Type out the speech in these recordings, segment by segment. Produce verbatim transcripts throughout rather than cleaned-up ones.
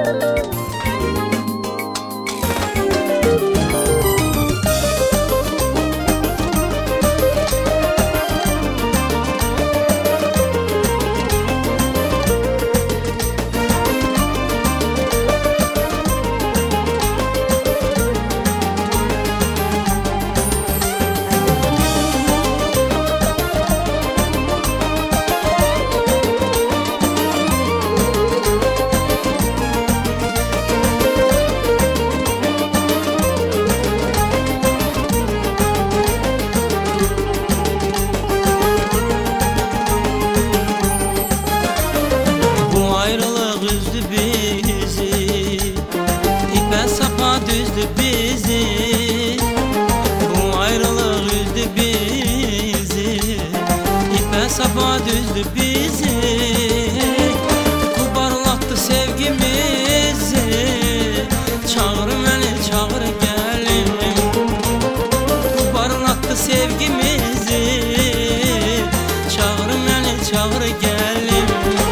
Düzdü bizi, bu ayrılık üzdü bizi, ipe sapa düzdü bizi, kubarlattı sevgimizi. Çağır beni, çağır gelin, kubarlattı sevgimizi. Çağır beni, çağır gelin.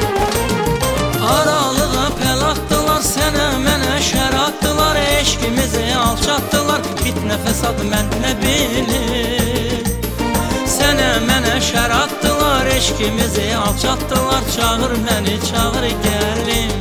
Aralığa pel attılar, sene mene şer attılar, eşkimizi alçattılar, fitne fesad mən nə bilir. Sənə mənə şər attılar, eşkimizi alçattılar, çağır məni, çağır gəlim.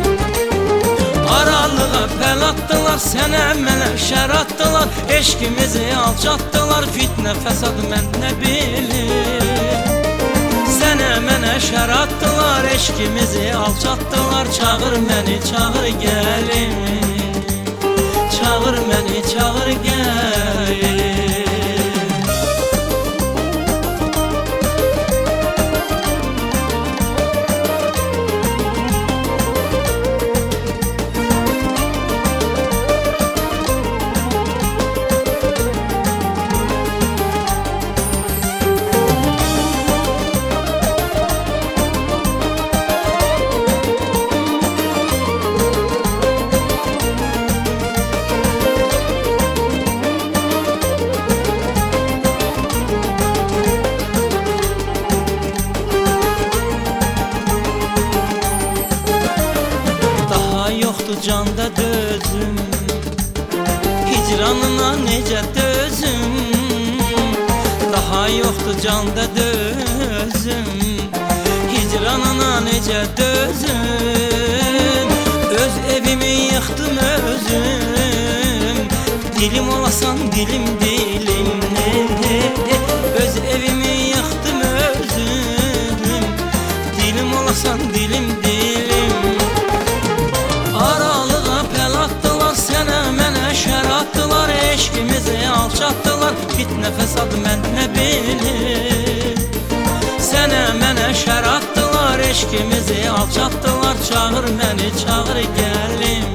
Aralığa pel attılar, sənə mənə şər attılar, eşkimizi alçattılar, fitne fesad mən nə bilir. Sənə mənə şər attılar, eşkimizi alçattılar, çağır məni, çağır gəlim. Çağır məni, çağır gəl. Yoxdur canda dözüm, hicranına necə dözüm. Daha yoxdur canda dözüm, hicranına necə dözüm. Öz evimi yıxdım özüm, dilim olasan dilim dilim. Öz evimi yıxdım özüm, dilim olasan dilim dilim. Aralığa pel attılar, sənə mənə şər attılar, eşkimizi alçattılar, fitne fesad mən nə bilir. Sənə mənə şər attılar, eşkimizi alçattılar, çağır məni, çağır gəlim.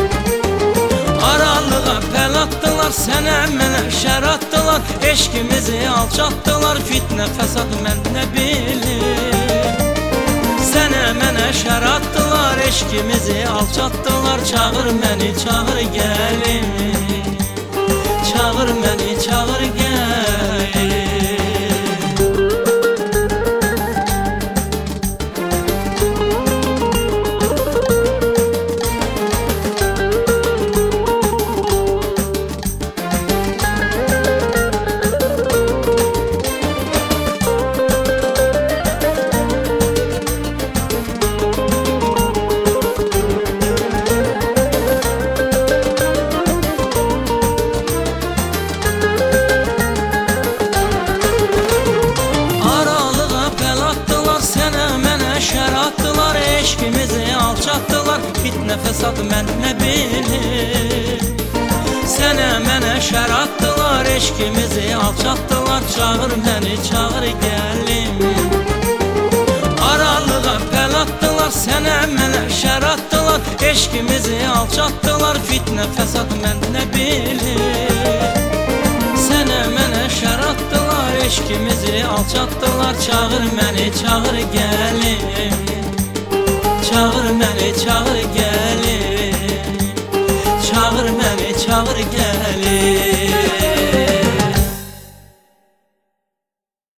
Aralığa pel attılar, sənə mənə şər attılar, eşkimizi alçattılar, fitne fesad mən nə bilir. Sənə mənə şər attılar, eşkimizi alçattılar, çağır məni, çağır gəlim. Çağır məni, çağır gəlim. Fitne fesad mən nə bilir. Sənə mənə şər attılar, eşkimizi alçattılar, çağır məni, çağır gəlim. Aralığa pel attılar, sənə mənə şər attılar, eşkimizi alçattılar, fitne fesad mən nə bilir. Sənə mənə şər attılar, eşkimizi alçattılar, çağır məni, çağır gəlim. Çağır məni, çağır gəlim. Çağır məni, çağır gəlim.